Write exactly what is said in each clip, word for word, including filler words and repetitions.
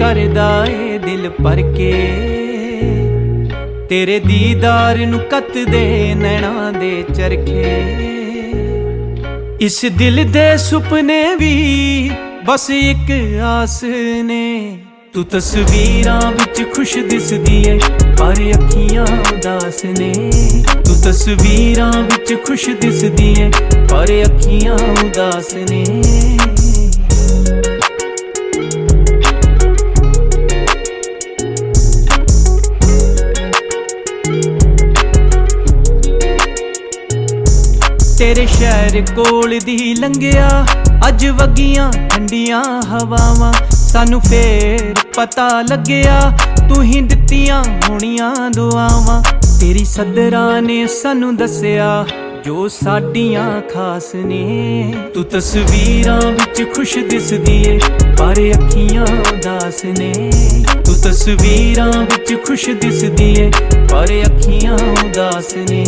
करदा ए दिल भर के, तेरे दीदार नू कतदे नैना दे चरखे। इस दिल दे सुपने भी बस एक आस ने, तू तस्वीरां विच खुश दिसदी ऐ पर अखियां उदास ने। तू तस्वीरां विच खुश दिसदी ऐ पर अखियां उदास ने। तेरे शहर कोल दी लंघिया अज वगियां ठंडियां हवावां, सानू फेर पता लग्या तू ही दित्तियां होणियां दुआवां। तेरी सदरा ने सानू दस्सिया जो साडियां खास ने। तू तस्वीरां विच खुश दिसदी ऐ पर अखियां उदास ने। तू तस्वीरां विच खुश दिसदी ऐ पर अखियां उदास ने।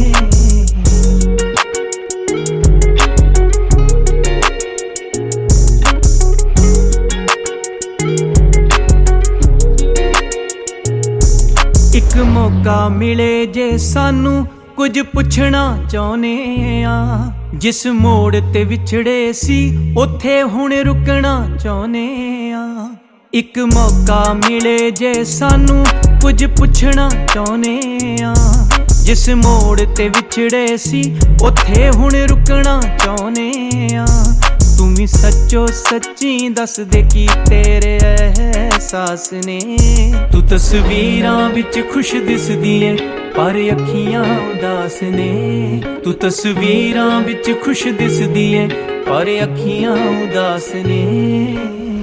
एक मौका मिले जे सानू कुछ पुछना चाहुने आ, जिस मोड़ ते विछड़े सी उथे हुण रुकना चाहुने आ। एक मौका मिले जे सानू कुछ पुछना चाहुने आ, जिस मोड़ ते विछड़े सी उथे हुण रुकना चाहुने आ। तू भी सच्चो सच्ची दस दे की तेरे एहसास ने। तू तस्वीरां विच खुश दिसदी ऐ पर अखियां उदास ने। तू तस्वीरां विच खुश दिसदी ऐ पर अखियां उदास ने।